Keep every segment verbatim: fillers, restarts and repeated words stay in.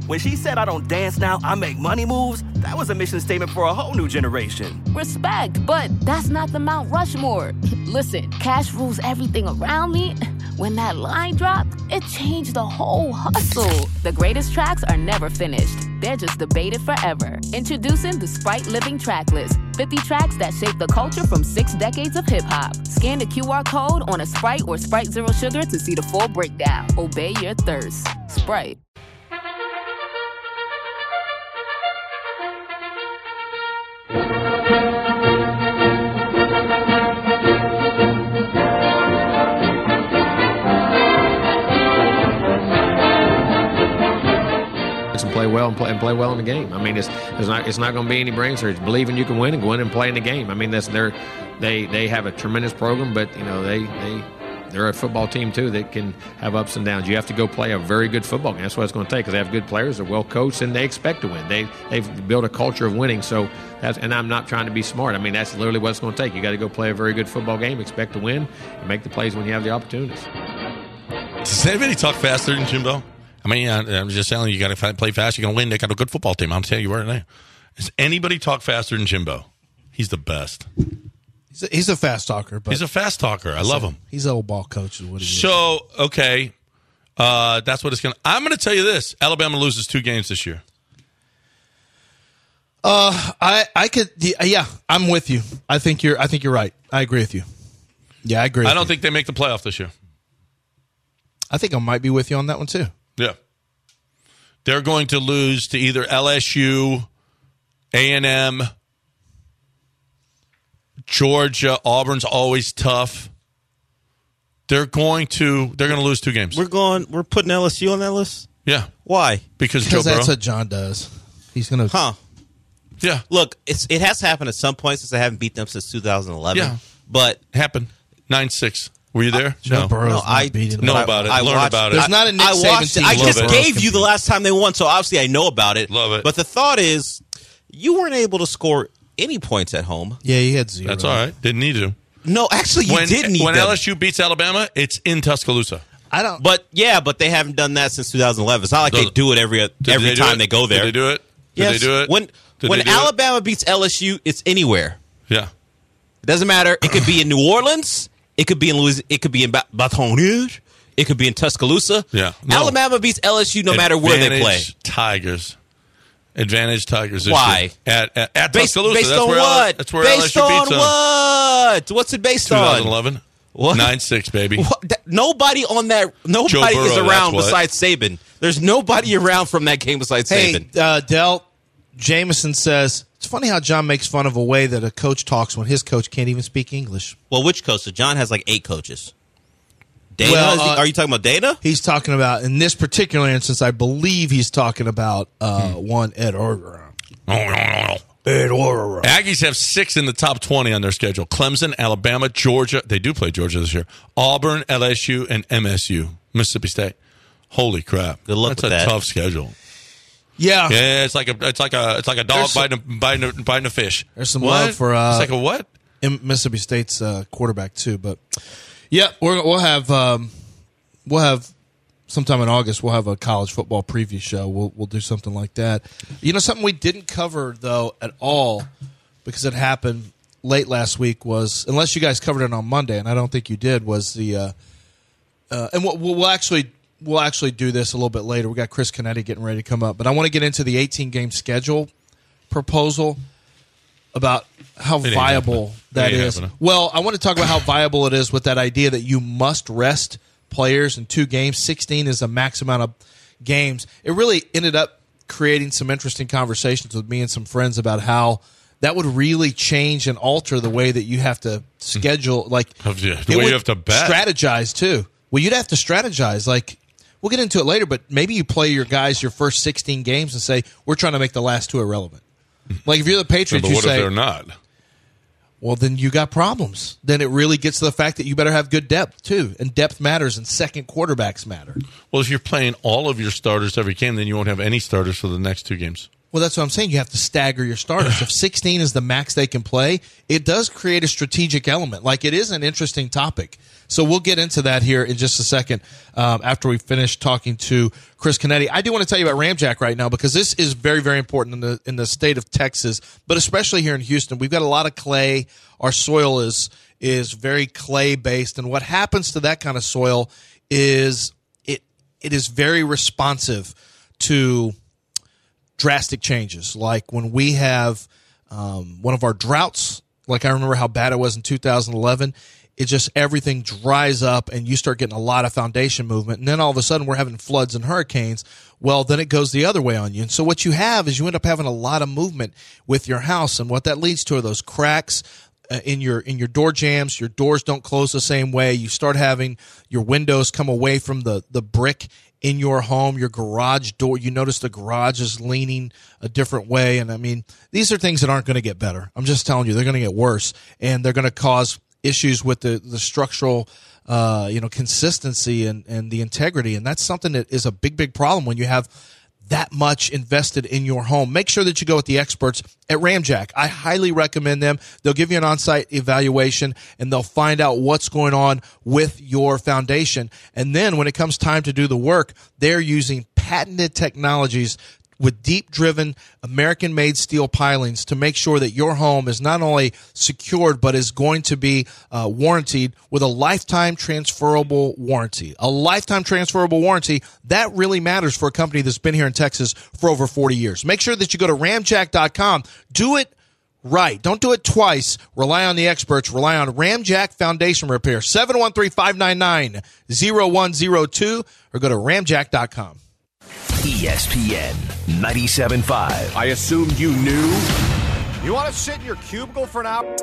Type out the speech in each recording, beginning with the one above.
When she said I don't dance now, I make money moves, that was a mission statement for a whole new generation. Respect, but that's not the Mount Rushmore. Listen, cash rules everything around me. When that line dropped, it changed the whole hustle. The greatest tracks are never finished. They're just debated forever. Introducing the Sprite Living Track List. fifty tracks that shape the culture from six decades of hip-hop. Scan the Q R code on a Sprite or Sprite Zero Sugar to see the full breakdown. Obey your thirst. Sprite. And play well and play and play well in the game. I mean, it's it's not it's not going to be any brain surgery. It's believing you can win and go in and play in the game. I mean, that's their they they have a tremendous program, but you know they they they're a football team too that can have ups and downs. You have to go play a very good football game. That's what it's going to take because they have good players, they're well coached, and they expect to win. They they've built a culture of winning. So that's and I'm not trying to be smart. I mean, that's literally what it's going to take. You got to go play a very good football game, expect to win, and make the plays when you have the opportunities. Does anybody talk faster than Jimbo? I mean, I'm just telling you, you got to play fast. You're going to win. They got a good football team. I'm telling you right now. Does anybody talk faster than Jimbo? He's the best. He's a, he's a fast talker. But he's a fast talker. I love him. He's an old ball coach. Is what he so, is. okay, uh, that's what it's going to. I'm going to tell you this. Alabama loses two games this year. Uh, I I could yeah, I'm with you. I think you're I think you're right. I agree with you. Yeah, I agree. I don't you. think they make the playoff this year. I think I might be with you on that one too. Yeah. They're going to lose to either L S U, A and M, Georgia. Auburn's always tough. They're going to they're going to lose two games. We're going we're putting L S U on that list? Yeah. Why? Because Because Joe that's Burrow. what John does. He's going to Huh. Yeah. Look, it's it has happened at some point since I haven't beat them since two thousand eleven. Yeah. But happened. nine six. Were you there? Joe no. Burrow's No, not I beating know them. about it. I Learn watched- about it. There's not a Nick I watched Saban it. I team just Burrow's gave you the competing. last time they won, so obviously I know about it. Love it. But the thought is, you weren't able to score any points at home. Yeah, he had zero. That's all right. Didn't need to. No, actually, you when did need when them. L S U beats Alabama, it's in Tuscaloosa. I don't. But yeah, but they haven't done that since two thousand eleven. It's not like they do it every Did every they do time it? they go there. Did they do it? Did Yes. they do it? When Did when they do it? Alabama beats L S U, it's anywhere. Yeah. It doesn't matter. It could be in New Orleans. It could be in Louisiana. It could be in ba- Baton Rouge. It could be in Tuscaloosa. Yeah. No. Alabama beats L S U no matter where they play. Advantage Tigers. Advantage Tigers. This Why? year. At at, at Based, Tuscaloosa. based that's on where what? L- that's where based L S U on beats them. what? What's it based on? twenty eleven. What? nine six, baby. What? That- nobody on that. Nobody Burrow, is around that's what. besides Saban. There's nobody around from that game besides Hey, Saban. uh, Del Jameson says it's funny how John makes fun of a way that a coach talks when his coach can't even speak English. Well, which coach? So John has like eight coaches. Dana? Well, Is he- uh, are you talking about Dana? He's talking about in this particular instance. I believe he's talking about uh, Hmm. one Ed Orgeron. No, no, no, no. Ed Orgeron. Aggies have six in the top twenty on their schedule. Clemson, Alabama, Georgia. They do play Georgia this year. Auburn, L S U, and M S U. Mississippi State. Holy crap. Good luck That's with a that. tough schedule. Yeah, Yeah, it's like a it's like a it's like a dog There's some- biting a, biting, a, biting a fish. There's some What? love for, uh, It's like a what? in Mississippi State's uh, quarterback too. But yeah, we're, we'll have um, we'll have sometime in August. We'll have a college football preview show. We'll we'll do something like that. You know, something we didn't cover though at all because it happened late last week was unless you guys covered it on Monday, and I don't think you did. Was the uh, uh, and we'll, we'll actually. We'll actually do this a little bit later. We got Chris Canetti getting ready to come up, but I want to get into the eighteen-game schedule proposal about how It ain't viable happening. that It ain't is. happening. Well, I want to talk about how viable it is with that idea that you must rest players in two games. sixteen is the max amount of games. It really ended up creating some interesting conversations with me and some friends about how that would really change and alter the way that you have to schedule. Like Of the- the it way you would have to bet. strategize too. Well, you'd have to strategize. Like we'll get into it later, but maybe you play your guys your first sixteen games and say we're trying to make the last two irrelevant. Like if you're the Yeah, Patriots, but you what say, if they're not? well, then you got problems. Then it really gets to the fact that you better have good depth too, and depth matters, and second quarterbacks matter. Well, if you're playing all of your starters every game, then you won't have any starters for the next two games. Well, that's what I'm saying. You have to stagger your starters. If sixteen is the max they can play, it does create a strategic element. Like, it is an interesting topic. So we'll get into that here in just a second um, after we finish talking to Chris Canetti. I do want to tell you about Ramjack right now because this is very, very important in the in the state of Texas, but especially here in Houston. We've got a lot of clay. Our soil is is very clay-based, and what happens to that kind of soil is it it is very responsive to drastic changes. Like when we have um, one of our droughts, like I remember how bad it was in two thousand eleven, it just everything dries up and you start getting a lot of foundation movement. And then all of a sudden we're having floods and hurricanes. Well, then it goes the other way on you. And so what you have is you end up having a lot of movement with your house. And what that leads to are those cracks uh, in your in your door jambs. Your doors don't close the same way. You start having your windows come away from the, the brick in your home, your garage door. You notice the garage is leaning a different way. And I mean, these are things that aren't going to get better. I'm just telling you, they're going to get worse. And they're going to cause issues with the, the structural, uh, you know, consistency and, and the integrity. And that's something that is a big, big problem when you have that much invested in your home. Make sure that you go with the experts at Ramjack. I highly recommend them. They'll give you an on-site evaluation and they'll find out what's going on with your foundation. And then when it comes time to do the work, they're using patented technologies with deep-driven, American-made steel pilings to make sure that your home is not only secured, but is going to be uh, warranted with a lifetime transferable warranty. A lifetime transferable warranty, that really matters for a company that's been here in Texas for over forty years. Make sure that you go to ramjack dot com. Do it right. Don't do it twice. Rely on the experts. Rely on Ramjack Foundation Repair. seven one three, five nine nine, zero one zero two or go to ramjack dot com. E S P N ninety-seven point five. I assumed you knew. You want to sit in your cubicle for an hour?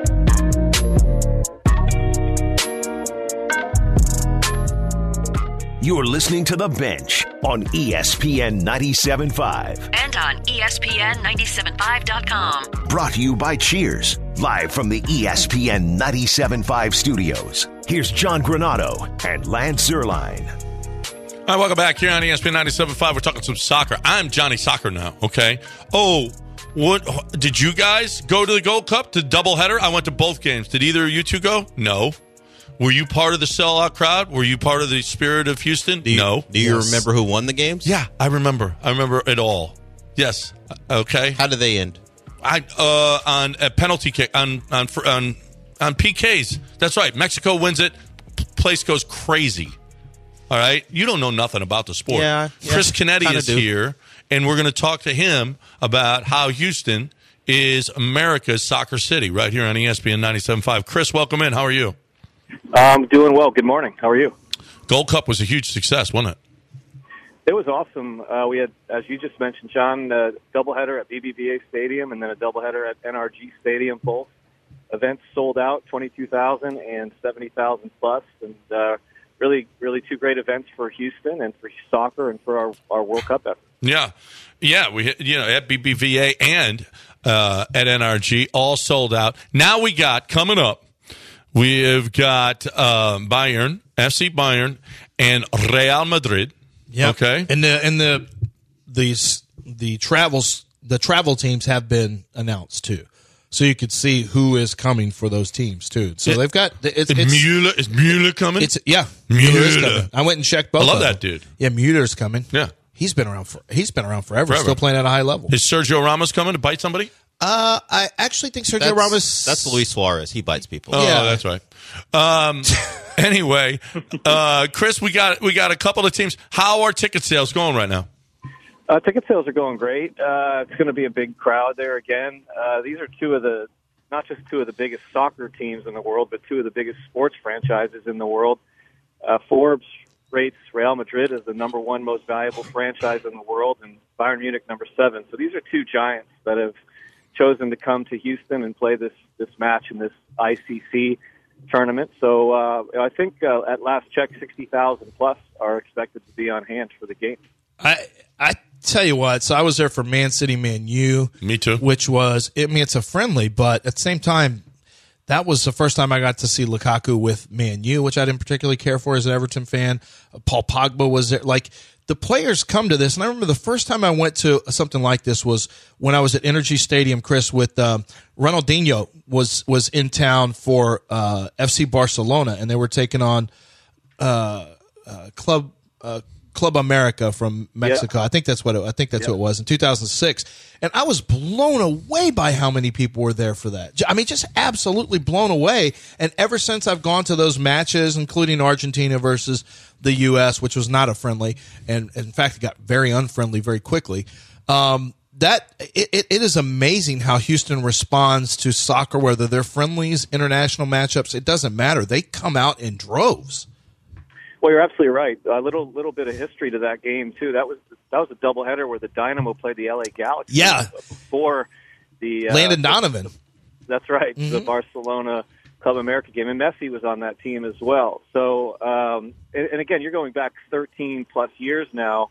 You're listening to The Bench on E S P N ninety-seven point five. And on E S P N nine seven five dot com. Brought to you by Cheers, live from the E S P N ninety-seven point five studios. Here's John Granado and Lance Zierlein. All right, welcome back here on E S P N ninety-seven point five. We're talking some soccer. I'm Johnny Soccer now, okay? Oh, what did you guys go to the Gold Cup, to doubleheader? I went to both games. Did either of you two go? No. Were you part of the sellout crowd? Were you part of the spirit of Houston? Do you, no. Do you Yes. remember who won the games? Yeah, I remember. I remember it all. Yes. Okay. How did they end? I uh, on a penalty kick on on on on P Ks. That's right. Mexico wins it. Place goes crazy. All right, you don't know nothing about the sport. Yeah, yeah, Chris Canetti is do. here, and we're going to talk to him about how Houston is America's soccer city right here on E S P N ninety-seven point five. Chris, welcome in. How are you? I'm doing well. Good morning. How are you? Gold Cup was a huge success, wasn't it? It was awesome. Uh, we had, as you just mentioned, John, a doubleheader at B B V A Stadium and then a doubleheader at N R G Stadium. Both events sold out, twenty-two thousand and seventy thousand plus, and uh, really, really two great events for Houston and for soccer and for our, our World Cup effort. Yeah, yeah. We you know at B B V A and uh, at N R G all sold out. Now we got coming up. We've got um, Bayern, F C Bayern, and Real Madrid. Yeah. Okay. And the and the these the travels the travel teams have been announced too, so you could see who is coming for those teams too. So It- they've got it's, Is it's Mueller, is Mueller coming? It's yeah, Mueller. is coming. I went and checked both. I love of that them. dude. Yeah, Mueller's coming. Yeah. he's been around for he's been around forever, Forever. still playing at a high level. Is Sergio Ramos coming to bite somebody? Uh, I actually think Sergio That's, Ramos. that's Luis Suarez. He bites people. Oh, Yeah. that's right. Um, anyway, uh, Chris, we got we got a couple of teams. How are ticket sales going right now? Uh, ticket sales are going great. Uh, it's going to be a big crowd there again. Uh, these are two of the, not just two of the biggest soccer teams in the world, but two of the biggest sports franchises in the world. Uh, Forbes rates Real Madrid as the number one most valuable franchise in the world, and Bayern Munich number seven. So these are two giants that have chosen to come to Houston and play this, this match in this I C C tournament. So uh, I think uh, at last check, sixty thousand plus are expected to be on hand for the game. I I tell you what. So I was there for Man City, Man U. Me too. Which was, I mean, it's a friendly, but at the same time, that was the first time I got to see Lukaku with Man U, which I didn't particularly care for as an Everton fan. Uh, Paul Pogba was there. Like, the players come to this, and I remember the first time I went to something like this was when I was at Energy Stadium, Chris, with um, Ronaldinho was was in town for uh, F C Barcelona, and they were taking on uh, uh, Club uh, Club America from Mexico. Yeah. I think that's what it, I think that's yeah. who it was in two thousand six, and I was blown away by how many people were there for that. I mean, just absolutely blown away. And ever since I've gone to those matches, including Argentina versus the U S, which was not a friendly, and in fact, it got very unfriendly very quickly. Um, that it, it, it is amazing how Houston responds to soccer, whether they're friendlies, international matchups. It doesn't matter. They come out in droves. Well, you're absolutely right. A little little bit of history to that game too. That was that was a doubleheader where the Dynamo played the L A Galaxy. Yeah, before the uh, Landon Donovan. The, that's right. Mm-hmm. The Barcelona Club America game, and Messi was on that team as well. So, um, and, and again, you're going back thirteen plus years now,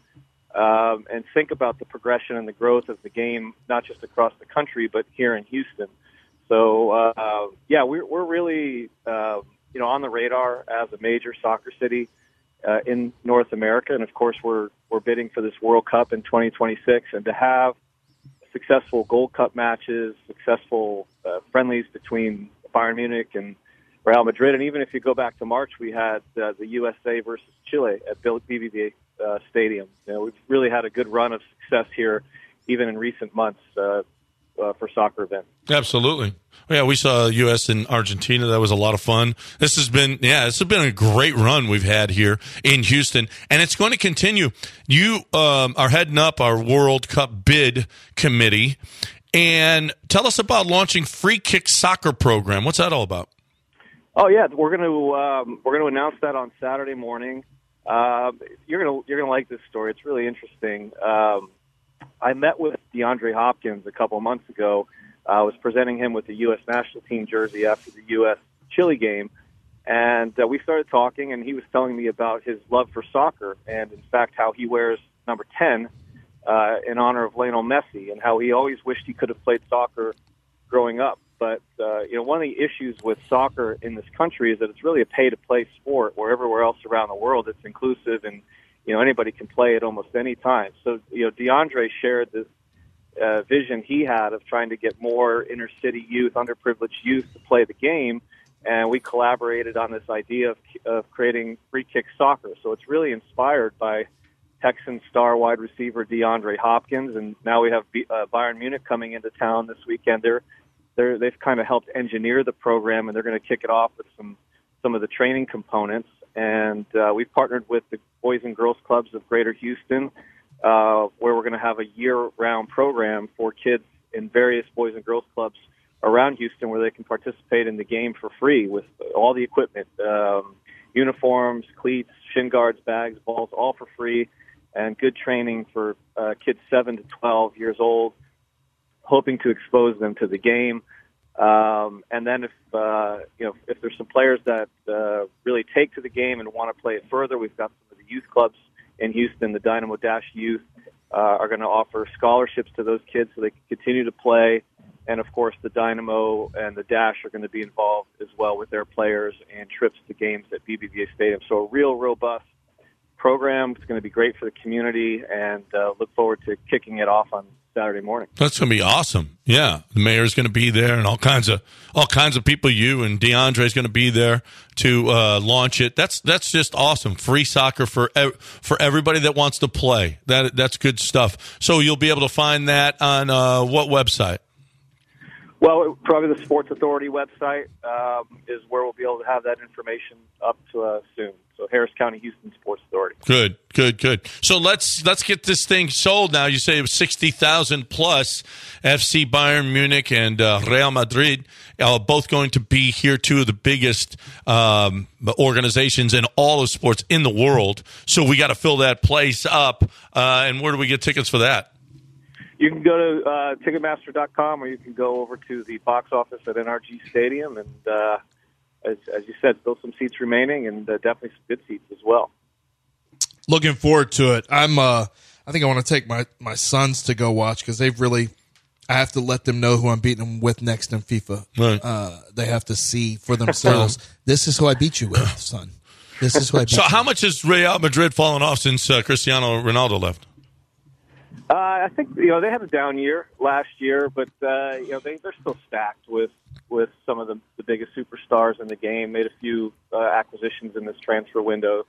um, and think about the progression and the growth of the game, not just across the country, but here in Houston. So, uh, yeah, we're we're really uh, you know on the radar as a major soccer city uh, in North America, and of course, we're we're bidding for this World Cup in twenty twenty-six, and to have successful Gold Cup matches, successful uh, friendlies between Bayern Munich and Real Madrid, and even if you go back to March, we had uh, the U S A versus Chile at B B V A uh, Stadium. You know, we've really had a good run of success here, even in recent months, uh, uh, for soccer events. Absolutely. Yeah, we saw U S and Argentina. That was a lot of fun. This has been, yeah, this has been a great run we've had here in Houston, and it's going to continue. You um, are heading up our World Cup bid committee, and tell us about launching Free Kick Soccer program. What's that all about? Oh yeah, we're going to um, we're going to announce that on Saturday morning. Uh, you're going to you're going to like this story. It's really interesting. Um, I met with DeAndre Hopkins a couple of months ago. I was presenting him with the U S national team jersey after the U S Chile game, and uh, we started talking. And he was telling me about his love for soccer, and in fact how he wears number ten uh, in honor of Lionel Messi, and how he always wished he could have played soccer growing up. But, uh, you know, one of the issues with soccer in this country is that it's really a pay-to-play sport, where everywhere else around the world it's inclusive and, you know, anybody can play it almost any time. So, you know, DeAndre shared this uh, vision he had of trying to get more inner-city youth, underprivileged youth to play the game, and we collaborated on this idea of, of creating Free Kick Soccer. So it's really inspired by Texan star wide receiver DeAndre Hopkins, and now we have B- uh, Bayern Munich coming into town this weekend. They're They're, they've kind of helped engineer the program, and they're going to kick it off with some some of the training components. And uh, we've partnered with the Boys and Girls Clubs of Greater Houston, uh, where we're going to have a year-round program for kids in various Boys and Girls Clubs around Houston, where they can participate in the game for free with all the equipment, um, uniforms, cleats, shin guards, bags, balls, all for free, and good training for uh, kids seven to twelve years old, hoping to expose them to the game. Um, and then if, uh, you know, if there's some players that uh, really take to the game and want to play it further, we've got some of the youth clubs in Houston, the Dynamo Dash Youth, uh, are going to offer scholarships to those kids so they can continue to play. And, of course, the Dynamo and the Dash are going to be involved as well with their players and trips to games at B B V A Stadium. So a real robust program. It's going to be great for the community, and uh, look forward to kicking it off on Saturday morning. That's going to be awesome. Yeah, the mayor's going to be there, and all kinds of all kinds of people. You and DeAndre's going to be there to uh, launch it. That's that's just awesome. Free soccer for ev- for everybody that wants to play. That that's good stuff. So you'll be able to find that on uh, what website? Well, probably the Sports Authority website um, is where we'll be able to have that information up to uh, soon. So Harris County Houston Sports Authority. Good, good, good. So let's let's get this thing sold now. You say it was sixty thousand plus. F C Bayern Munich and uh, Real Madrid are both going to be here, two of the biggest um, organizations in all of sports in the world. So we got to fill that place up. Uh, and where do we get tickets for that? You can go to uh, Ticketmaster dot com, or you can go over to the box office at N R G Stadium. And uh, as, as you said, still some seats remaining, and uh, definitely some good seats as well. Looking forward to it. I'm. Uh, I think I want to take my, my sons to go watch, because they've really. I have to let them know who I'm beating them with next in FIFA. Right. Uh, they have to see for themselves. This is who I beat you with, son. This is why. So how much has Real Madrid fallen off since uh, Cristiano Ronaldo left? Uh, I think you know they had a down year last year, but uh, you know they they're still stacked with with some of the, the biggest superstars in the game. Made a few uh, acquisitions in this transfer window.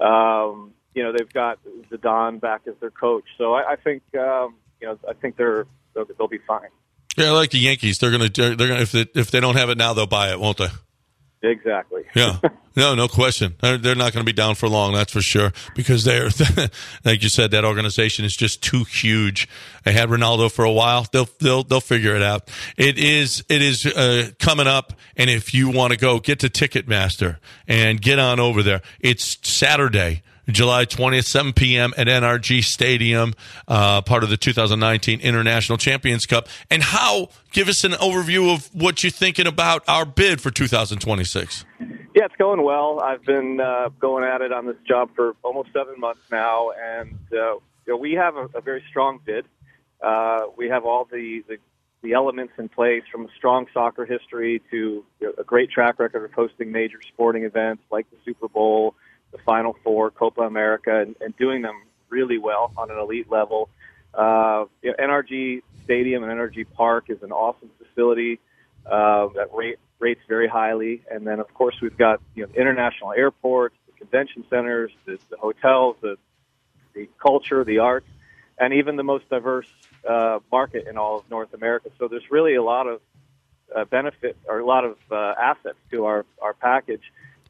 Um, you know they've got Zidane back as their coach, so I, I think um, you know I think they're they'll, they'll be fine. Yeah, like the Yankees, they're gonna they're gonna if they, if they don't have it now, they'll buy it, won't they? Exactly. Yeah. No, no question. They're, they're not going to be down for long, that's for sure, because they're, like you said, that organization is just too huge. They had Ronaldo for a while. They'll they'll they'll figure it out. It is it is uh, coming up, and if you want to go, get to Ticketmaster and get on over there. It's Saturday, July twentieth, seven p.m. at N R G Stadium, uh, part of the two thousand nineteen International Champions Cup. And how, give us an overview of what you're thinking about our bid for two thousand twenty-six. Yeah, it's going well. I've been uh, going at it on this job for almost seven months now, and uh, you know, we have a, a very strong bid. Uh, we have all the, the, the elements in place, from a strong soccer history to you know, a great track record of hosting major sporting events like the Super Bowl, the Final Four, Copa America, and, and doing them really well on an elite level. Uh, you know, N R G Stadium and N R G Park is an awesome facility uh, that rate, rates very highly. And then, of course, we've got you know international airports, the convention centers, the, the hotels, the, the culture, the arts, and even the most diverse uh, market in all of North America. So there's really a lot of uh, benefit or a lot of uh, assets to our, our package.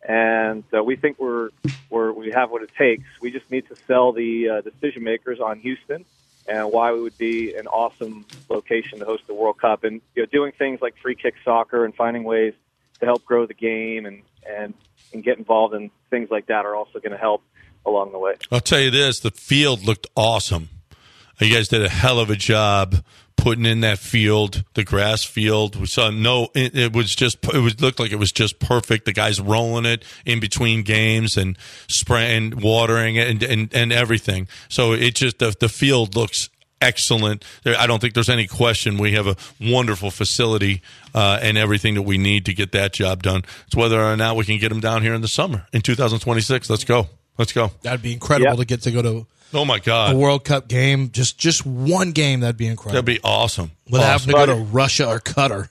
And uh, we think we're, we're we have what it takes. We just need to sell the uh, decision makers on Houston and why we would be an awesome location to host the World Cup. And you know, doing things like free kick soccer and finding ways to help grow the game and and, and get involved in things like that are also going to help along the way. I'll tell you this: the field looked awesome. You guys did a hell of a job putting in that field, the grass field. We saw no, it, it was just, it was looked like it was just perfect. The guys rolling it in between games and spraying, watering it and, and, and everything. So it just, the, the field looks excellent. There, I don't think there's any question. We have a wonderful facility uh, and everything that we need to get that job done. It's whether or not we can get them down here in the summer in two thousand twenty-six. Let's go. Let's go. That'd be incredible yeah. to get to go to. Oh my God! A World Cup game, just just one game, that'd be incredible. That'd be awesome. Without awesome. having to go to Russia or Qatar.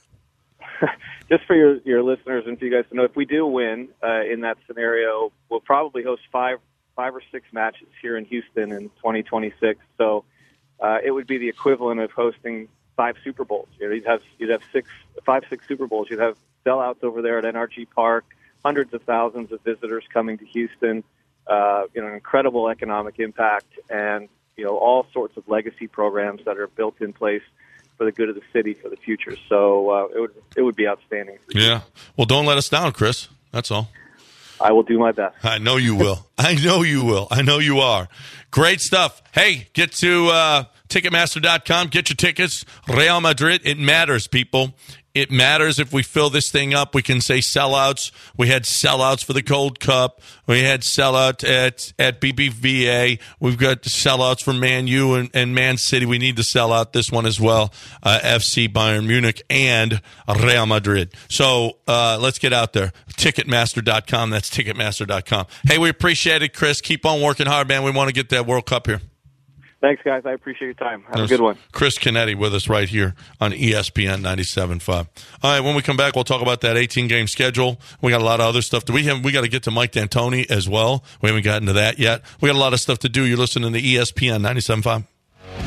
Just for your, your listeners and for you guys to know, if we do win uh, in that scenario, we'll probably host five five or six matches here in Houston in twenty twenty-six. So uh, it would be the equivalent of hosting five Super Bowls. You know, you'd have you'd have six five six Super Bowls. You'd have sellouts over there at N R G Park, hundreds of thousands of visitors coming to Houston. Uh, you know, an incredible economic impact, and you know all sorts of legacy programs that are built in place for the good of the city for the future. So uh, it would it would be outstanding. Yeah. Well, don't let us down, Chris. That's all. I will do my best. I know you will. I know you will. I know you are. Great stuff. Hey, get to uh, Ticketmaster dot com. Get your tickets. Real Madrid. It matters, people. It matters if we fill this thing up. We can say sellouts. We had sellouts for the Gold Cup. We had sellout at, at B B V A. We've got sellouts for Man U and, and Man City. We need to sell out this one as well. Uh, F C Bayern Munich and Real Madrid. So uh, let's get out there. Ticketmaster dot com. That's Ticketmaster dot com. Hey, we appreciate it, Chris. Keep on working hard, man. We want to get that World Cup here. Thanks, guys. I appreciate your time. Have There's a good one. Chris Canetti with us right here on E S P N ninety-seven point five. All right, when we come back, we'll talk about that eighteen-game schedule. We got a lot of other stuff. Do we have? We got to get to Mike D'Antoni as well. We haven't gotten to that yet. We got a lot of stuff to do. You're listening to E S P N ninety-seven point five.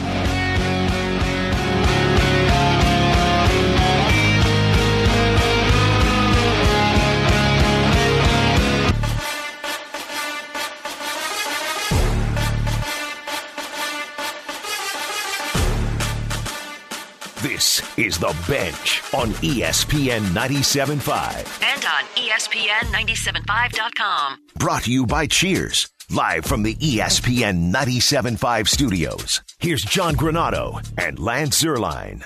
This is The Bench on E S P N ninety-seven point five. And on E S P N ninety-seven point five dot com. Brought to you by Cheers, live from the E S P N ninety-seven point five studios. Here's John Granado and Lance Zierlein.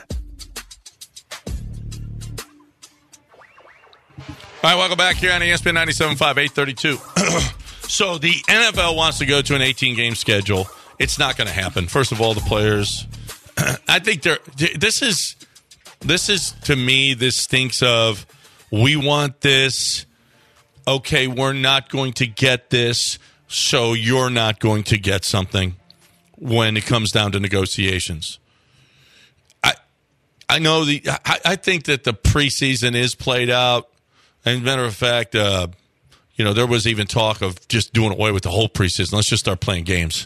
All right, welcome back here on E S P N ninety-seven point five, eight thirty-two. So the N F L wants to go to an eighteen-game schedule. It's not going to happen. First of all, the players... I think they're, this is, this is, to me, this stinks of, we want this, okay, we're not going to get this, so you're not going to get something when it comes down to negotiations. I I know the I, I think that the preseason is played out. And matter of fact, uh, you know, there was even talk of just doing away with the whole preseason. Let's just start playing games.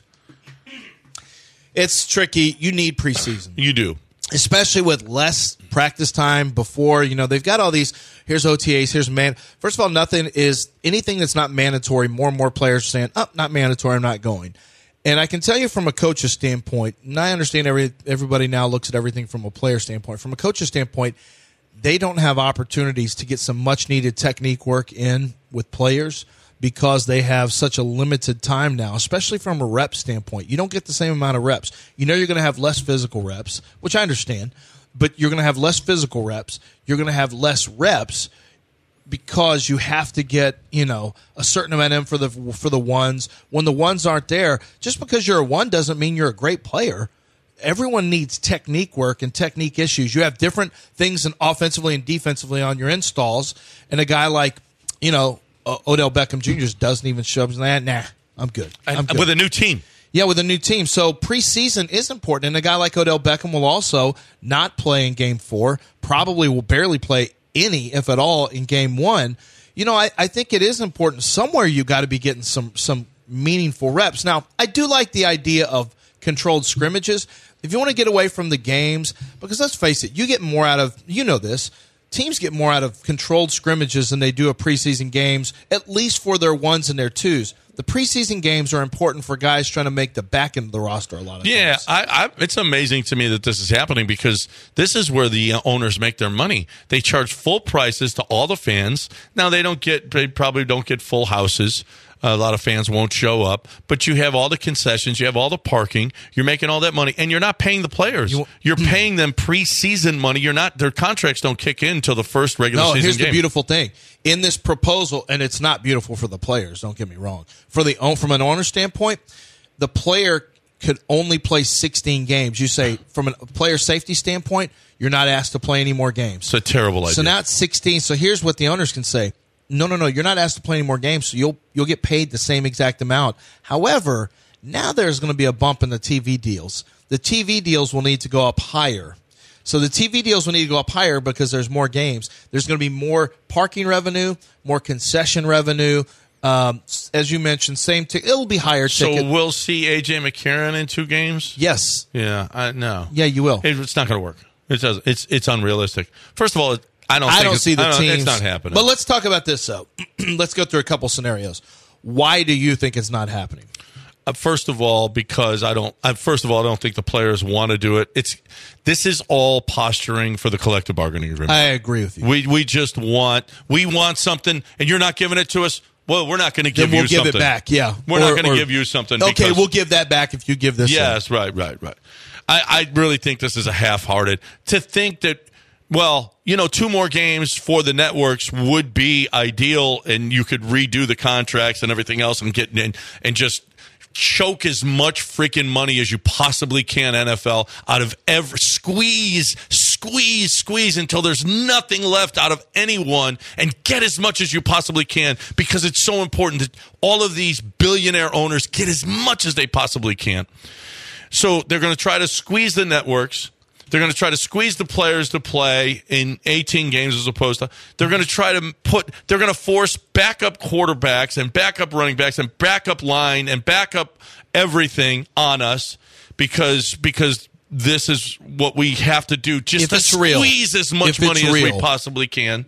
It's tricky. You need preseason. You do. Especially with less practice time before, you know, they've got all these, here's O T As, here's man. First of all, nothing is, anything that's not mandatory, more and more players are saying, oh, not mandatory, I'm not going. And I can tell you from a coach's standpoint, and I understand every everybody now looks at everything from a player standpoint. From a coach's standpoint, they don't have opportunities to get some much-needed technique work in with players because they have such a limited time now, especially from a rep standpoint. You don't get the same amount of reps. You know you're going to have less physical reps, which I understand, but you're going to have less physical reps. You're going to have less reps because you have to get, you know, a certain amount in for the for the ones. When the ones aren't there, just because you're a one doesn't mean you're a great player. Everyone needs technique work and technique issues. You have different things in offensively and defensively on your installs, and a guy like, you know, uh, Odell Beckham Junior just doesn't even show up and say, nah, I'm good. I'm And good. with a new team. Yeah, with a new team. So preseason is important, and a guy like Odell Beckham will also not play in game four, probably will barely play any, if at all, in game one. You know, I, I think it is important. Somewhere you got to be getting some some meaningful reps. Now, I do like the idea of controlled scrimmages. If you want to get away from the games, because let's face it, you get more out of, you know this, teams get more out of controlled scrimmages than they do of preseason games, at least for their ones and their twos. The preseason games are important for guys trying to make the back end of the roster a lot of Yeah, times. I, I, it's amazing to me that this is happening because this is where the owners make their money. They charge full prices to all the fans. Now, they don't get, they probably don't get full houses. A lot of fans won't show up, but you have all the concessions, you have all the parking, you're making all that money, and you're not paying the players. You, you're paying them preseason money. You're not; their contracts don't kick in until the first regular no, season here's game. the beautiful thing. In this proposal, and it's not beautiful for the players, don't get me wrong. For the From an owner standpoint, the player could only play sixteen games. You say, from a player safety standpoint, you're not asked to play any more games. It's a terrible idea. So now it's sixteen. So here's what the owners can say. No, no, no, you're not asked to play any more games, so you'll you'll get paid the same exact amount. However, now there's going to be a bump in the T V deals. The T V deals will need to go up higher. So the T V deals will need to go up higher because there's more games. There's going to be more parking revenue, more concession revenue. Um, as you mentioned, same t- it'll be higher So ticket. we'll see A J McCarron in two games? Yes. Yeah, I, no. Yeah, you will. It, it's not going to work. It does. It's it's unrealistic. First of all, it, I don't. I think don't it's, see the I don't- teams. It's not happening. But let's talk about this, though. Let's go through a couple scenarios. Why do you think it's not happening? Uh, first of all, because I don't. Uh, first of all, I don't think the players want to do it. It's this is all posturing for the collective bargaining agreement. I agree with you. We we just want we want something, and you're not giving it to us. Well, we're not going to give Then we'll you give something. it back. Yeah, we're Or- not going to or- give you something. Okay, because, we'll give that back if you give this. Yes, right, right, right. I, I really think this is a half-hearted. To think that, well, you know, two more games for the networks would be ideal, and you could redo the contracts and everything else and get in and just choke as much freaking money as you possibly can, N F L, out of every squeeze, squeeze, squeeze until there's nothing left out of anyone, and get as much as you possibly can because it's so important that all of these billionaire owners get as much as they possibly can. So they're going to try to squeeze the networks. They're going to try to squeeze the players to play in eighteen games as opposed to. They're going to try to put. They're going to force backup quarterbacks and backup running backs and backup line and backup everything on us because because this is what we have to do just If to it's real. squeeze as much If it's money as we real. possibly can.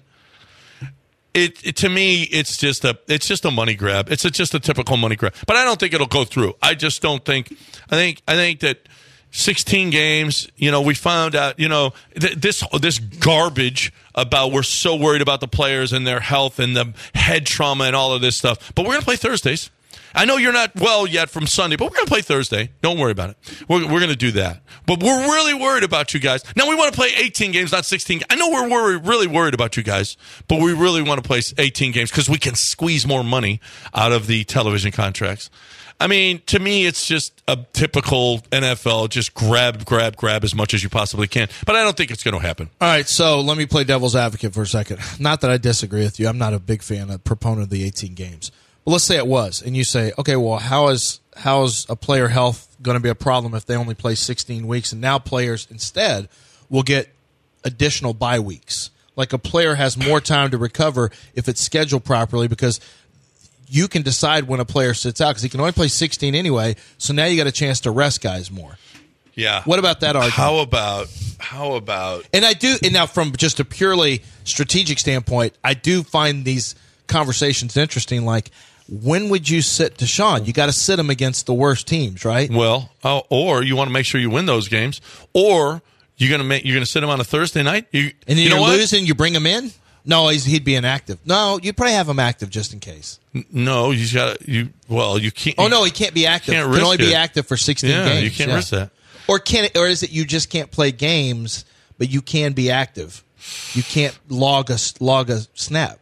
It, it to me, it's just a it's just a money grab. It's a, just a typical money grab. But I don't think it'll go through. I just don't think. I think I think that. sixteen games, you know, we found out, you know, th- this this garbage about we're so worried about the players and their health and the head trauma and all of this stuff. But we're going to play Thursdays. I know you're not well yet from Sunday, but we're going to play Thursday. Don't worry about it. We're, we're going to do that. But we're really worried about you guys. Now, we want to play eighteen games, not sixteen. I know we're worried, really worried about you guys, but we really want to play eighteen games because we can squeeze more money out of the television contracts. I mean, to me, it's just a typical N F L. Just grab, grab, grab as much as you possibly can. But I don't think it's going to happen. All right, so let me play devil's advocate for a second. Not that I disagree with you. I'm not a big fan, a proponent of the eighteen games. But let's say it was, and you say, okay, well, how is how is a player health going to be a problem if they only play sixteen weeks, and now players instead will get additional bye weeks? Like a player has more time to recover if it's scheduled properly, because you can decide when a player sits out because he can only play sixteen anyway. So now you got a chance to rest guys more. Yeah. What about that argument? How about how about? And I do. And now, from just a purely strategic standpoint, I do find these conversations interesting. Like, when would you sit Deshaun? You got to sit him against the worst teams, right? Well, oh, or you want to make sure you win those games, or you're gonna make you're gonna sit him on a Thursday night. You, and then you you're know what? losing. You bring him in. No, he's, he'd be inactive. No, you'd probably have him active just in case. No, you got you. Well, you can't. Oh no, he can't be active. Can't He risk can only be it. active for sixteen Yeah, games. you can't Yeah. risk that. Or can it, or is it you just can't play games, but you can be active? You can't log a log a snap.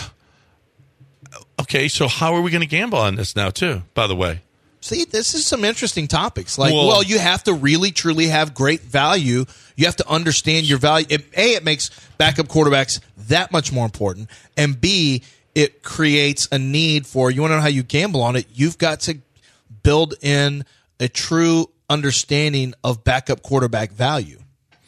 Okay, so how are we going to gamble on this now, too? By the way, See, this is some interesting topics. Like, Well- well, you have to really, truly have great value. You have to understand your value. It, A, it makes backup quarterbacks that much more important. And B, it creates a need for, you want to know how you gamble on it? You've got to build in a true understanding of backup quarterback value.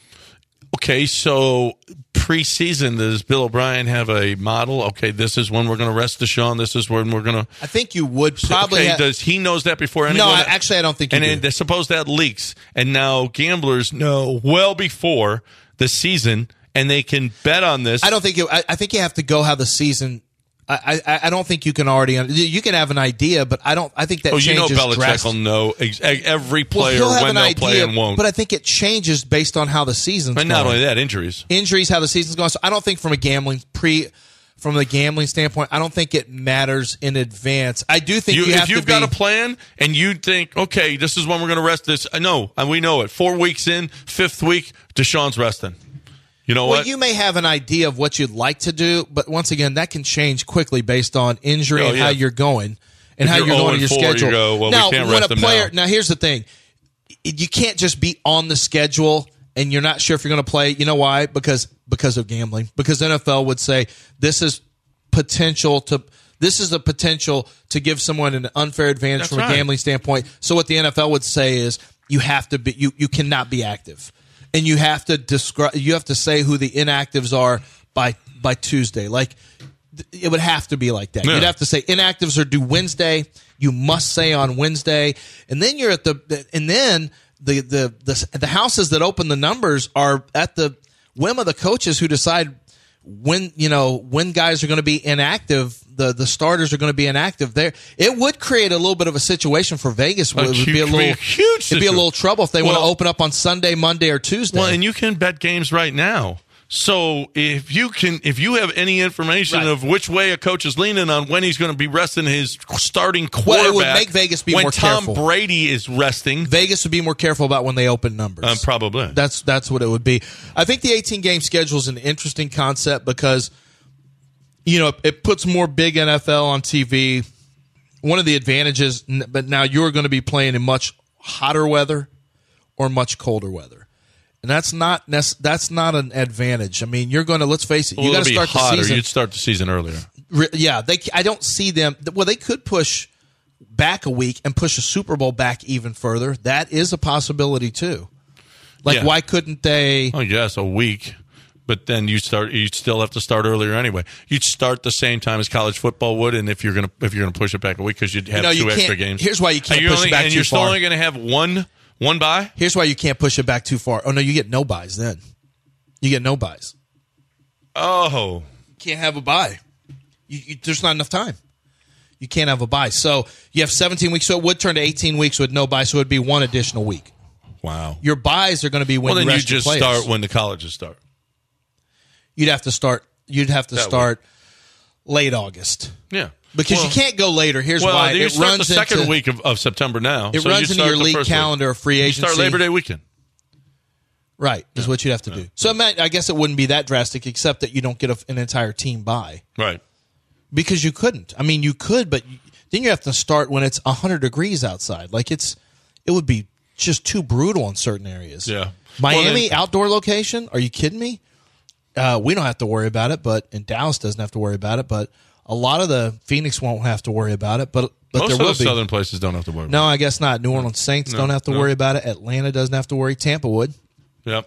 okay, so preseason, does Bill O'Brien have a model? Okay, this is when we're going to rest Deshaun. This is when we're going to. I think you would probably. Okay, have, does he knows that before anyone? no, I, actually, I don't think you And do. then they- suppose that leaks, and now gamblers know well before the season, and they can bet on this. I don't think. It, I, I think you have to go how the season. I, I, I don't think you can already. You can have an idea, but I don't. I think that Oh, you know, changes Belichick drastic- will know ex- every Well, player he'll have when an they'll play idea, and won't. but I think it changes based on how the season's And not going. only that, injuries. Injuries, how the season's going. So I don't think from a gambling pre, from the gambling standpoint, I don't think it matters in advance. I do think you, You, have if you've to got be, a plan and you think, okay, this is when we're going to rest this. No, and we know it. Four weeks in, fifth week, Deshaun's resting. You know Well, what? you may have an idea of what you'd like to do, but once again, that can change quickly based on injury Oh, and yeah. how you're going and If how you're you're going to your oh and four, you schedule. go, well, we now, can't when rest a him player, now. here's the thing: you can't just be on the schedule and you're not sure if you're going to play. You know why? Because because of gambling. Because N F L would say this is potential to. This is a potential to give someone an unfair advantage That's from a right. gambling standpoint. So what the N F L would say is you have to be you you cannot be active. And you have to describe. You have to say who the inactives are by by Tuesday. Like th- it would have to be like that. Yeah. You'd have to say inactives are due Wednesday. You must say on Wednesday, and then you're at the. the- And then the the the the houses that open the numbers are at the whim of the coaches who decide when you know when guys are going to be inactive. The the starters are going to be inactive. There, it would create a little bit of a situation for Vegas. Where A it would huge- be a could be little a huge It'd be a situ- little trouble if they want to Well- open up on Sunday, Monday, or Tuesday. Well, and you can bet games right now. So if you can, if you have any information Right. of which way a coach is leaning on when he's going to be resting his starting quarterback, Well, it would make Vegas be when more Tom careful. Brady is resting. Vegas would be more careful about when they open numbers. Um, probably. That's that's what it would be. I think the eighteen game schedule is an interesting concept because you know it puts more big N F L on T V. One of the advantages, n- but now you're going to be playing in much hotter weather or much colder weather, and that's not nec- that's not an advantage. I mean, you're going to let's face it, Well, you got it'll to be start hotter. the season. You'd start the season earlier. Re- Yeah, they. I don't see them. Well, they could push back a week and push a Super Bowl back even further. That is a possibility too. Like, Yeah. why couldn't they? Oh yes, a week. But then you start. You still have to start earlier anyway. You'd start the same time as college football would, and if you're gonna if you're gonna push it back a week because you'd have know, you two extra can't- games. here's why you can't And you're push it only, back and too you're still far. only going to have one one bye. Here's why you can't push it back too far. Oh no, you get no buys then. You get no buys. Oh, You can't have a buy. You, you, there's not enough time. You can't have a buy. So you have seventeen weeks. So it would turn to eighteen weeks with no buy. So it would be one additional week. wow. Your buys are going to be when Well, then you you rest your just players. start when the colleges start. You'd have to start. You'd have to That start late August. Yeah, Because Well- you can't go later. Here's Well, why you it start runs the second into, week of, of September now. It So runs you into start your the league first week. calendar of free You agency. start Labor Day weekend. Right, is what you'd have to do. So it might, I guess it wouldn't be that drastic, except that you don't get a, an entire team buy Right. because you couldn't. I mean, you could, but you, Then you have to start when it's one hundred degrees outside. Like it's, it would be just too brutal in certain areas. Yeah. Miami, Well, then- outdoor location? Are you kidding me? Uh, we don't have to worry about it, but and Dallas doesn't have to worry about it, but a lot of the Phoenix won't have to worry about it, but but Most there of will the be. southern places don't have to worry about No, I guess not. New Orleans Saints No, don't have to no. worry about it. Atlanta doesn't have to worry. Tampa would. it. Yep.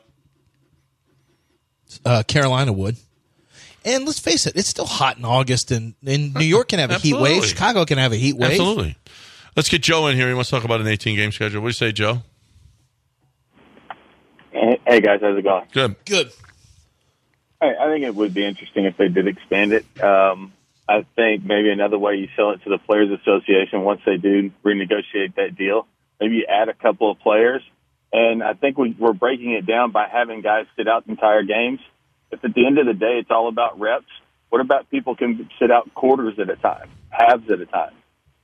Uh, Carolina would. And let's face it, it's still hot in August, and, and New York can have a heat wave. Absolutely. Chicago can have a heat wave. Absolutely. Let's get Joe in here. He wants to talk about an eighteen-game schedule. What do you say, Joe? Hey, guys. How's it going? Good. Good. I, I think it would be interesting if they did expand it. Um, I think maybe another way you sell it to the Players Association once they do renegotiate that deal, maybe you add a couple of players. And I think we, we're breaking it down by having guys sit out entire games. If at the end of the day it's all about reps, what about people can sit out quarters at a time, halves at a time?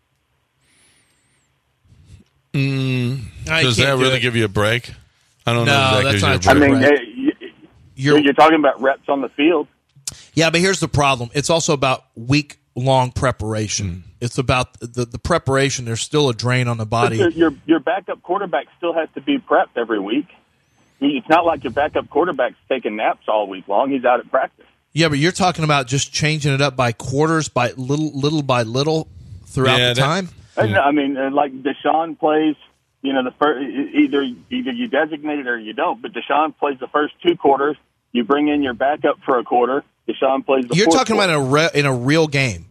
Mm, I does can't that do really it. give you a break? I don't No, know. If that that's gives you not a true. I break. mean, Right. eh, you- You're, you're talking about reps on the field. yeah, but here's the problem. It's also about week-long preparation. Hmm. It's about the, the preparation. There's still a drain on the But body. your, your your backup quarterback still has to be prepped every week. It's not like your backup quarterback's taking naps all week long. He's out at practice. Yeah, but you're talking about just changing it up by quarters, by little, little by little throughout Yeah, the that- time. And, I mean, uh, like Deshaun plays, you know, the first, either either you designate it or you don't. But Deshaun plays the first two quarters. You bring in your backup for a quarter. Deshaun plays the. You're fourth talking quarter. about in a re, in a real game.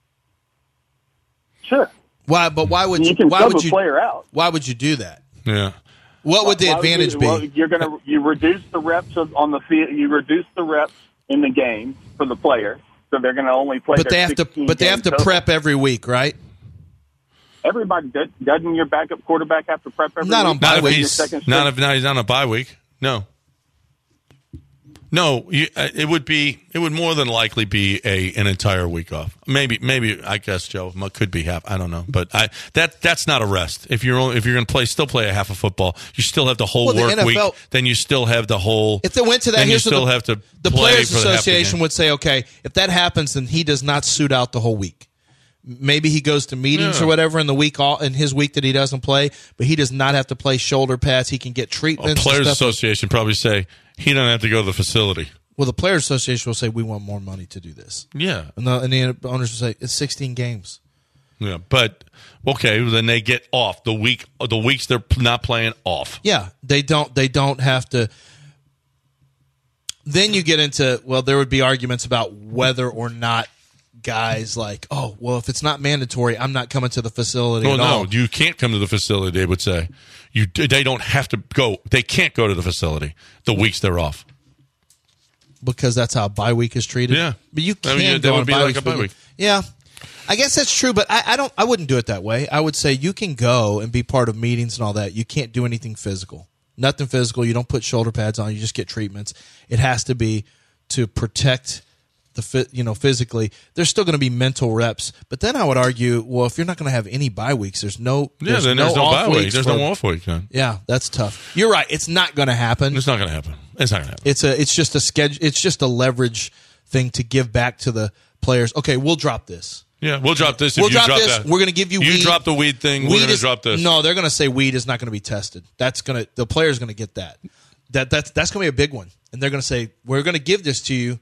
Sure. Why? But why would You you? can Why sub would a you? player out. Why would you do that? Yeah. What would the Why advantage you, be? Well, you're going to you reduce the reps of, on the field. You reduce the reps in the game for the player, so they're going to only play. But their they have to. sixteen But they have to games total. prep every week, right? Everybody does- doesn't your backup quarterback have to prep every Not week? on bye Not if week. Your he's second not string- if now he's on a bye week. No. No, you, uh, it would be. It would more than likely be a an entire week off. Maybe, maybe I guess Joe m- could be half. I don't know, but I that that's not a rest. If you're only, if you're going to play, still play a half of football, you still have the whole Well, the work N F L week. Then you still have the whole. If they went to that, then you here's what still the, have to. The play Players for the half the Association game. would say, okay, if that happens, then he does not suit out the whole week. Maybe he goes to meetings Yeah. or whatever in the week, all in his week that he doesn't play, but he does not have to play shoulder pads. He can get Well, treatments. and Players stuff. Association probably say he doesn't have to go to the facility. Well, the Players Association will say we want more money to do this, Yeah, and the, and the owners will say it's sixteen games. yeah, but okay, then they get off the week. The weeks they're not playing off. Yeah, they don't. They don't have to. Then you get into well, there would be arguments about whether or not guys like, oh, well, if it's not mandatory, I'm not coming to the facility No, at no, all. you can't come to the facility. They would say you. They don't have to go. They can't go to the facility the weeks they're off. Because that's how a bye week is treated. Yeah. but you I can mean, that go would on be bye like weeks, a bye but- week. Yeah, I guess that's true, but I, I don't. I wouldn't do it that way. I would say you can go and be part of meetings and all that. You can't do anything physical. Nothing physical. You don't put shoulder pads on. You just get treatments. It has to be to protect the fi- you know physically. There's still going to be mental reps, but then I would argue, well, if you're not going to have any bye weeks, there's no Yeah, then there's no off bye week. weeks There's for- no off week. Then Yeah, that's tough. You're right. It's not going to happen. it's not going to happen. It's not going to happen. It's a. It's just a schedule. It's just a leverage thing to give back to the players. Okay, we'll drop this. Yeah, we'll drop this. If We'll you drop this. That. We're going to give you. You weed. drop the weed thing. We're Weed going to is- drop this. No, they're going to say weed is not going to be tested. That's going to. The player's going to get that. That that's that's going to be a big one, and they're going to say we're going to give this to you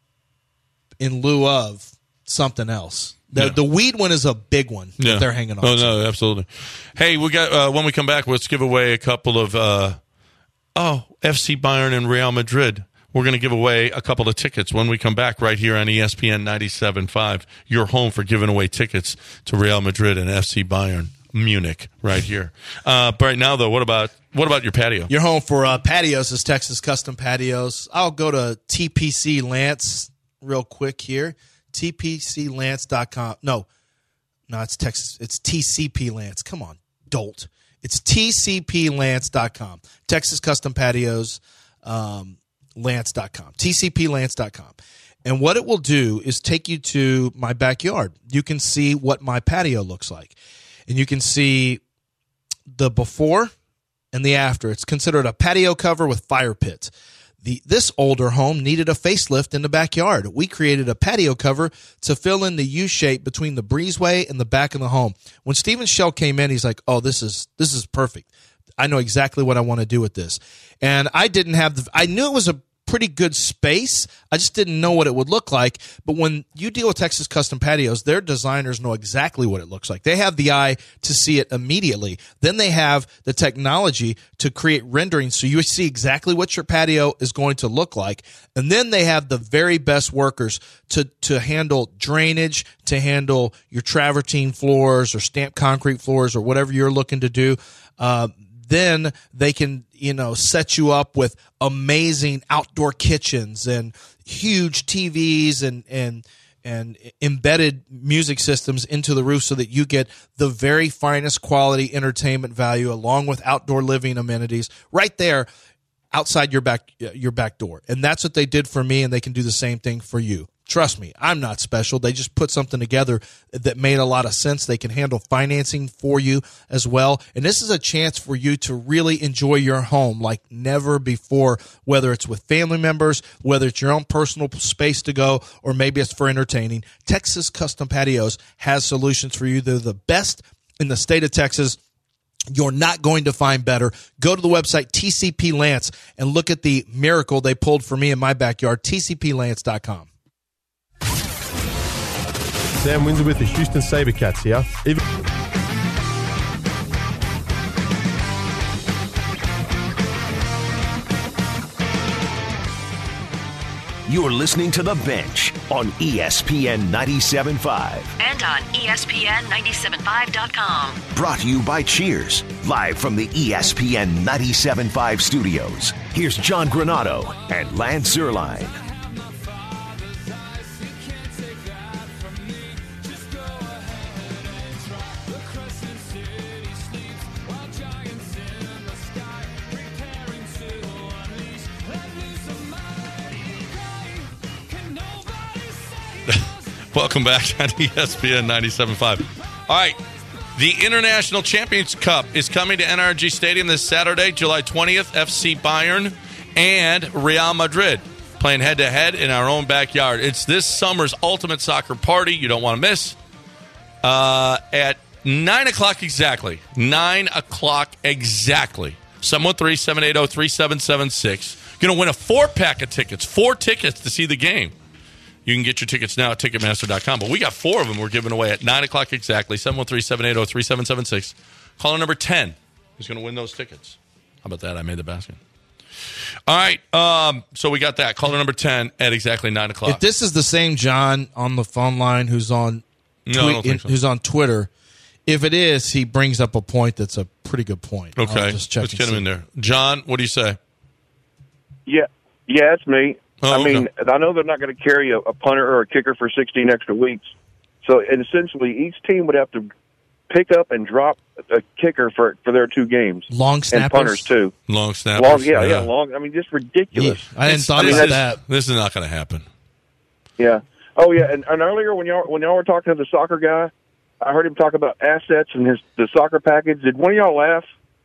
in lieu of something else. The Yeah. the weed one is a big one that Yeah, they're hanging on. Oh to. no, absolutely. Hey, we got uh, when we come back, let's give away a couple of uh, oh F C Bayern and Real Madrid. We're going to give away a couple of tickets when we come back right here on E S P N ninety-seven point five. Your home for giving away tickets to Real Madrid and F C Bayern Munich right here. Uh, but right now, though, what about what about your patio? Your home for uh, patios is Texas Custom Patios. I'll go to T P C Lance real quick here. T P C lance dot com. No, no, it's Texas. It's T C P Lance. Come on, dolt. It's T C P lance dot com. Texas Custom Patios, um, lance dot com. T C P lance dot com. And what it will do is take you to my backyard. You can see what my patio looks like. And you can see the before and the after. It's considered a patio cover with fire pits. The, this older home needed a facelift in the backyard. We created a patio cover to fill in the U-shape between the breezeway and the back of the home. When Stephen Shell came in, he's like, oh, this is this is perfect. I know exactly what I want to do with this. And I didn't have the – I knew it was a pretty good space. I just didn't know what it would look like. But when you deal with Texas Custom Patios, their designers know exactly what it looks like. They have the eye to see it immediately. Then they have the technology to create renderings so you see exactly what your patio is going to look like. And then they have the very best workers to, to handle drainage, to handle your travertine floors or stamped concrete floors or whatever you're looking to do. Uh, then they can, you know, set you up with amazing outdoor kitchens and huge T Vs and and and embedded music systems into the roof so that you get the very finest quality entertainment value along with outdoor living amenities right there outside your back your back door. And that's what they did for me, and they can do the same thing for you. Trust me, I'm not special. They just put something together that made a lot of sense. They can handle financing for you as well. And this is a chance for you to really enjoy your home like never before, whether it's with family members, whether it's your own personal space to go, or maybe it's for entertaining. Texas Custom Patios has solutions for you. They're the best in the state of Texas. You're not going to find better. Go to the website T C P Lance and look at the miracle they pulled for me in my backyard, T C P Lance dot com. Sam Windsor with the Houston SaberCats here. Even- You're listening to The Bench on E S P N ninety-seven point five. And on E S P N ninety-seven point five dot com. Brought to you by Cheers, live from the E S P N ninety-seven point five studios. Here's John Granado and Lance Zierlein. Welcome back on E S P N ninety-seven point five. All right. The International Champions Cup is coming to N R G Stadium this Saturday, July twentieth. F C Bayern and Real Madrid playing head-to-head in our own backyard. It's this summer's ultimate soccer party you don't want to miss. Uh, at nine o'clock exactly. nine o'clock exactly. seven one three, seven eight zero, three seven seven six. You're going to win a four-pack of tickets. Four tickets to see the game. You can get your tickets now at Ticketmaster dot com. But we got four of them we're giving away at nine o'clock exactly. seven one three, seven eight zero, three seven seven six. Caller number ten is going to win those tickets. How about that? I made the basket. All right. Um, so we got that. Caller number ten at exactly nine o'clock. If this is the same John on the phone line who's on, no, tweet, I don't think so. who's on Twitter, if it is, he brings up a point that's a pretty good point. Okay. I'll just check Let's and get him see. in there. John, what do you say? Yeah, yeah, it's me. Oh, I mean, okay. I know they're not going to carry a, a punter or a kicker for sixteen extra weeks. So, and essentially, each team would have to pick up and drop a kicker for for their two games. Long snappers? And punters, too. Long snappers? Long, yeah, yeah, long. I mean, just ridiculous. Yeah, I hadn't thought I mean, about that's- that. This is not going to happen. Yeah. Oh, yeah, and, and earlier when y'all, when y'all were talking to the soccer guy, I heard him talk about assets and his the soccer package. Did one of y'all laugh?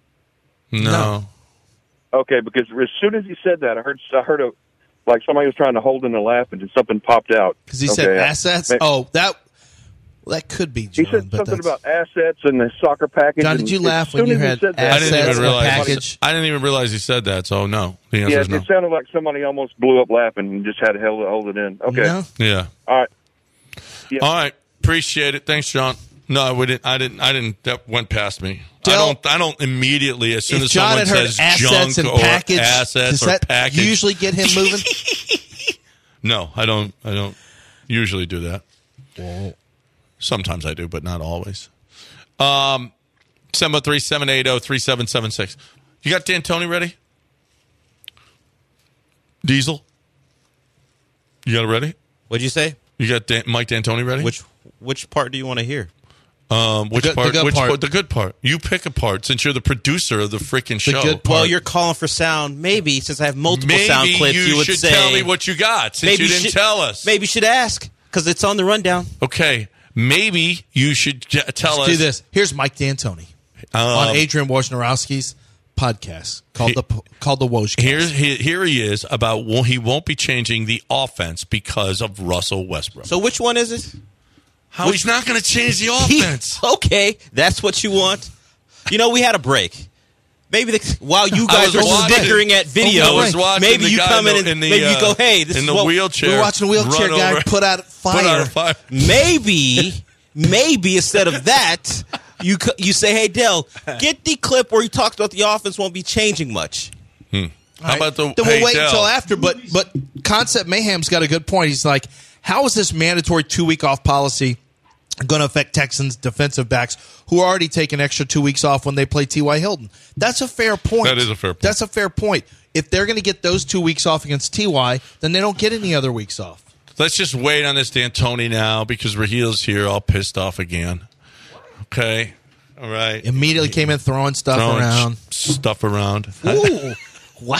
No. no. Okay, because as soon as he said that, I heard I heard a like somebody was trying to hold in a laugh and just something popped out. Because he okay, said I- assets? man, Oh, that well, that could be John. he said but something that's- about assets and the soccer package. John, and did you as laugh when soon you as he had said that- I didn't assets even and realize. package? I didn't even realize he said that. So no, the answer Yeah, is no. it sounded like somebody almost blew up laughing and just had to hold, hold it in. Okay, No? Yeah. all right. Yeah. All right. Appreciate it. Thanks, John. No, we didn't. I didn't. I didn't. That went past me. I Del- don't. I don't immediately as soon If as John someone had heard says assets junk and or package, assets does or that package. usually get him moving? No, I don't. I don't usually do that. Sometimes I do, but not always. Um, seven three seven eight zero three seven seven six. You got D'Antoni ready? Diesel. You got it ready? What'd you say? You got Dan- Mike D'Antoni ready? Which which part do you want to hear? Um, which The good- part? the good which part. The good part. You pick a part since you're the producer of the freaking show. good part. Well, you're calling for sound. Maybe since I have multiple Maybe sound clips, you, you, would should say. tell me what you got since maybe you didn't should, tell us. Maybe you should ask because it's on the rundown. Okay, maybe you should j- tell Let's us. do this. Here's Mike D'Antoni Um, on Adrian Wojnarowski's podcast called he, the called the Wojcast. Here's he, here he is about well, he won't be changing the offense because of Russell Westbrook. So which one is it? How which, he's not going to change the offense? He, okay, that's what you want. You know, we had a break. Maybe the, while you guys are snickering at videos, oh, maybe you come in and in the, maybe you go, "Hey, this in is the what wheelchair." We're watching a wheelchair guy over, put out fire. Put out a fire. Maybe, maybe instead of that, you you say, "Hey, Dell, get the clip where he talks about the offense won't be changing much." Hmm. How right. about the? Then hey, we'll wait Dell. until after. But but Concept Mayhem's got a good point. He's like, "How is this mandatory two week off policy going to affect Texans defensive backs who are already taking extra two weeks off when they play T Y. Hilton?" That's a fair point. That is a fair point. That's a fair point. If they're going to get those two weeks off against T Y, then they don't get any other weeks off. Let's just wait on this D'Antoni now because Rahil's here all pissed off again. Okay. All right. Immediately came in throwing stuff throwing around. Sh- stuff around. Ooh. Wow.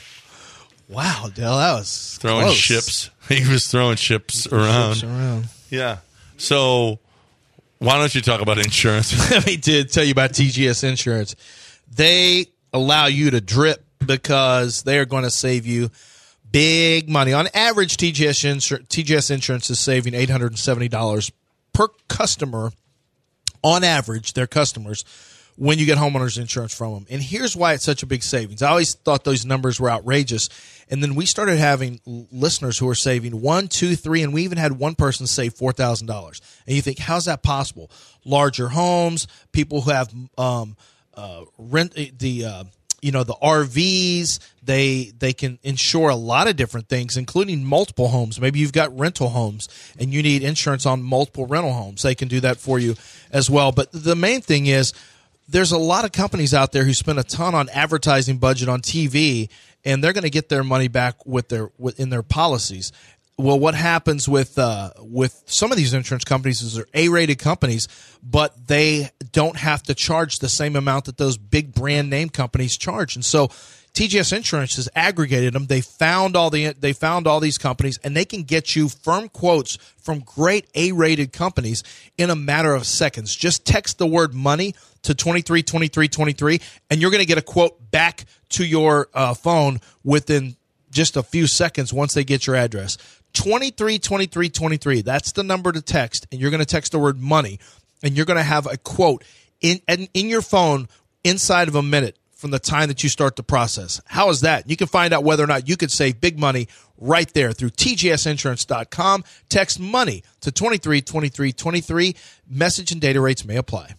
Wow, Dale, that was throwing close. ships. He was throwing ships around. Ships around. Yeah. So why don't you talk about insurance? Let me tell you about T G S Insurance. They allow you to drip because they are going to save you big money. On average, T G S, Insur- T G S Insurance is saving eight hundred seventy dollars per customer. On average, their customers, when you get homeowners insurance from them. And here's why it's such a big savings. I always thought those numbers were outrageous. And then we started having listeners who are saving one, two, three, and we even had one person save four thousand dollars. And you think, how's that possible? Larger homes, people who have um, uh, rent the uh, you know the R Vs. They they can insure a lot of different things, including multiple homes. Maybe you've got rental homes and you need insurance on multiple rental homes. They can do that for you as well. But the main thing is, there's a lot of companies out there who spend a ton on advertising budget on T V, and they're going to get their money back with their in their policies. Well, what happens with uh, with some of these insurance companies is they're A-rated companies, but they don't have to charge the same amount that those big brand name companies charge. And so T G S Insurance has aggregated them. They found all the they found all these companies, and they can get you firm quotes from great A-rated companies in a matter of seconds. Just text the word money to twenty-three twenty-three twenty-three, and you're going to get a quote back to your uh, phone within just a few seconds once they get your address. twenty-three twenty-three twenty-three. That's the number to text, and you're going to text the word money, and you're going to have a quote in, in in your phone inside of a minute from the time that you start the process. How is that? You can find out whether or not you could save big money right there through T G S insurance dot com. Text money to twenty-three twenty-three twenty-three. Message and data rates may apply.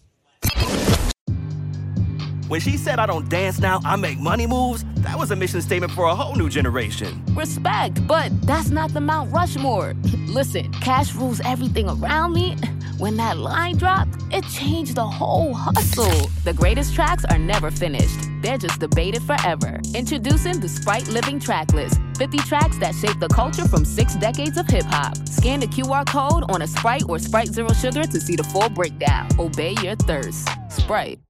When she said I don't dance now, I make money moves, that was a mission statement for a whole new generation. Respect, but that's not the Mount Rushmore. Listen, cash rules everything around me. When that line dropped, it changed the whole hustle. The greatest tracks are never finished. They're just debated forever. Introducing the Sprite Living Track List. fifty tracks that shape the culture from six decades of hip-hop. Scan the Q R code on a Sprite or Sprite Zero Sugar to see the full breakdown. Obey your thirst. Sprite.